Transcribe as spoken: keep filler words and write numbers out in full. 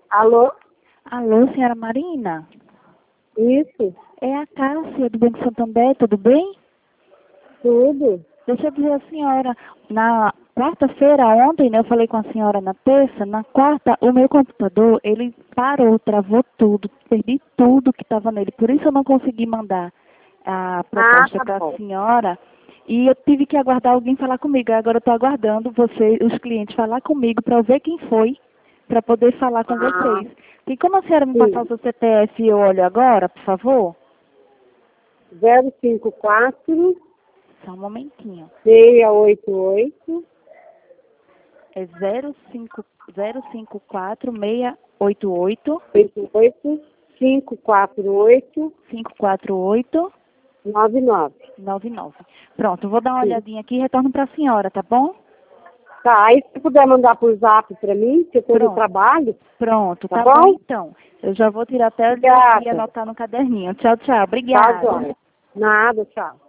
Alô? Alô, senhora Marina? Isso? É a Cássia do Banco Santander, tudo bem? Tudo? Deixa eu dizer a senhora, na quarta-feira, ontem, né, eu falei com a senhora na terça, na quarta, o meu computador, ele parou, travou tudo, perdi tudo que estava nele, por isso eu não consegui mandar a proposta Ah, tá para a bom. senhora, e eu tive que aguardar alguém falar comigo, agora eu estou aguardando você, os clientes, falar comigo para eu ver quem foi, para poder falar com Ah, vocês. Tem como a senhora me passar o sim. seu C P F e eu olho agora, por favor? zero cinco quatro, Só um momentinho. seis oito oito, É zero cinco zero cinco quatro seis oito oito oito oito, cinco quatro oito, cinco quatro oito nove nove. nove nove. Pronto, vou dar uma Sim. olhadinha aqui e retorno para a senhora, tá bom? Tá, aí se puder mandar por zap pra mim, que eu tô no Pronto, trabalho, pronto, tá tá bom bom? então. Eu já vou tirar até o dia aqui e Obrigada. anotar no caderninho. Tchau, tchau. Tá, Obrigada. Jóia. Nada, tchau.